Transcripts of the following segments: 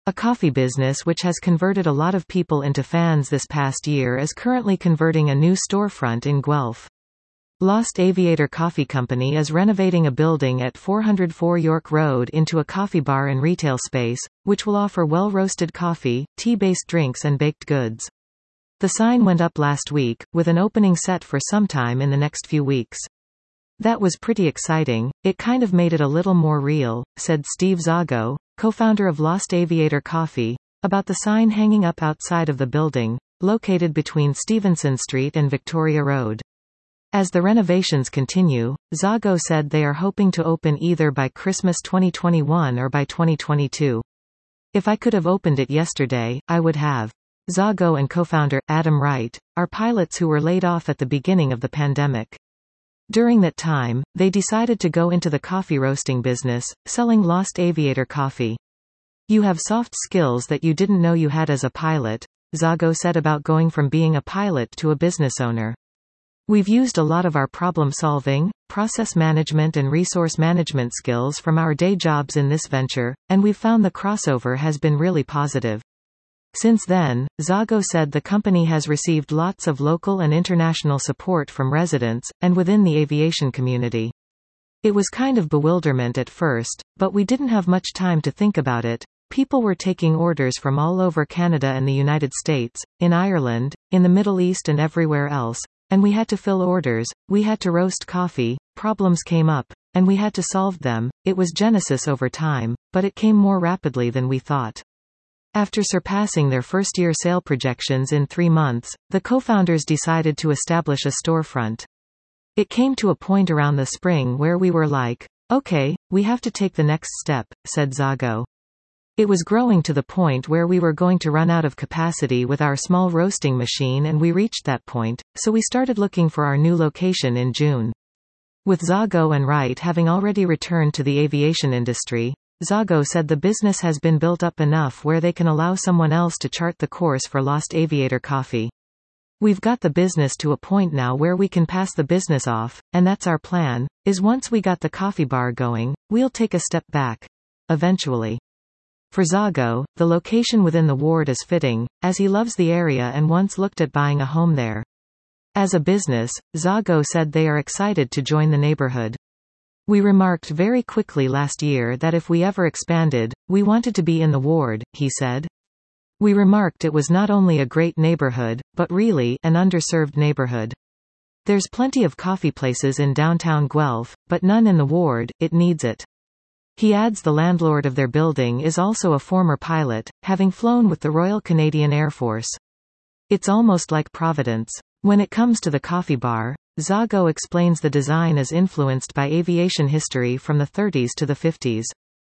A coffee business which has converted a lot of people into fans this past year is currently converting a new storefront in Guelph. Lost Aviator Coffee Company is renovating a building at 404 York Road into a coffee bar and retail space, which will offer well-roasted coffee, tea-based drinks and baked goods. The sign went up last week, with an opening set for sometime in the next few weeks. That was pretty exciting, it kind of made it a little more real, said Steve Zago, co-founder of Lost Aviator Coffee, about the sign hanging up outside of the building, located between Stevenson Street and Victoria Road. As the renovations continue, Zago said they are hoping to open either by Christmas 2021 or by 2022. If I could have opened it yesterday, I would have. Zago and co-founder, Adam Wright, are pilots who were laid off at the beginning of the pandemic. During that time, they decided to go into the coffee roasting business, selling Lost Aviator coffee. You have soft skills that you didn't know you had as a pilot, Zago said about going from being a pilot to a business owner. We've used a lot of our problem-solving, process management and resource management skills from our day jobs in this venture, and we've found the crossover has been really positive. Since then, Zago said the company has received lots of local and international support from residents, and within the aviation community. It was kind of bewilderment at first, but we didn't have much time to think about it. People were taking orders from all over Canada and the United States, in Ireland, in the Middle East and everywhere else. And we had to fill orders, we had to roast coffee, problems came up, and we had to solve them. It was Genesis over time, but it came more rapidly than we thought. After surpassing their first-year sale projections in 3 months, the co-founders decided to establish a storefront. It came to a point around the spring where we were like, okay, we have to take the next step, said Zago. It was growing to the point where we were going to run out of capacity with our small roasting machine, and we reached that point, so we started looking for our new location in June. With Zago and Wright having already returned to the aviation industry, Zago said the business has been built up enough where they can allow someone else to chart the course for Lost Aviator Coffee. We've got the business to a point now where we can pass the business off, and that's our plan, is once we got the coffee bar going, we'll take a step back. Eventually. For Zago, the location within the ward is fitting, as he loves the area and once looked at buying a home there. As a business, Zago said they are excited to join the neighborhood. We remarked very quickly last year that if we ever expanded, we wanted to be in the ward, he said. We remarked it was not only a great neighborhood, but really an underserved neighborhood. There's plenty of coffee places in downtown Guelph, but none in the ward, it needs it. He adds the landlord of their building is also a former pilot, having flown with the Royal Canadian Air Force. It's almost like Providence. When it comes to the coffee bar, Zago explains the design is influenced by aviation history from the 30s to the 50s.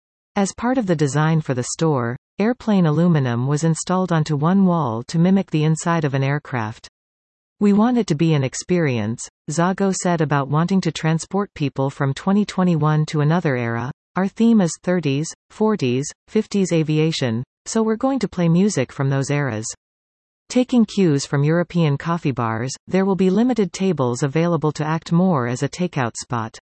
As part of the design for the store, airplane aluminum was installed onto one wall to mimic the inside of an aircraft. We want it to be an experience, Zago said about wanting to transport people from 2021 to another era. Our theme is 30s, 40s, 50s aviation, so we're going to play music from those eras. Taking cues from European coffee bars, there will be limited tables available to act more as a takeout spot.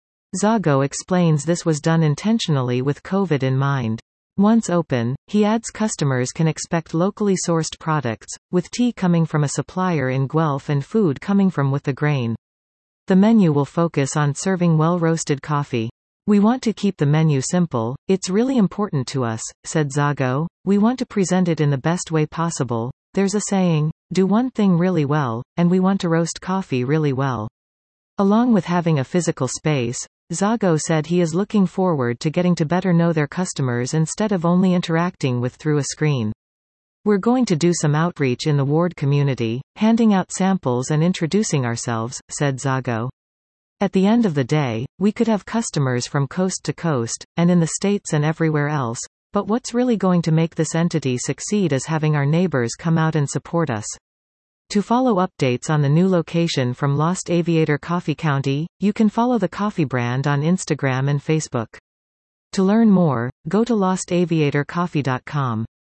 Zago explains this was done intentionally with COVID in mind. Once open, he adds customers can expect locally sourced products, with tea coming from a supplier in Guelph and food coming from With the Grain. The menu will focus on serving well-roasted coffee. We want to keep the menu simple, it's really important to us, said Zago. We want to present it in the best way possible. There's a saying, do one thing really well, and we want to roast coffee really well. Along with having a physical space, Zago said he is looking forward to getting to better know their customers instead of only interacting with through a screen. We're going to do some outreach in the ward community, handing out samples and introducing ourselves, said Zago. At the end of the day, we could have customers from coast to coast, and in the States and everywhere else, but what's really going to make this entity succeed is having our neighbors come out and support us. To follow updates on the new location from Lost Aviator Coffee County, you can follow the coffee brand on Instagram and Facebook. To learn more, go to lostaviatorcoffee.com.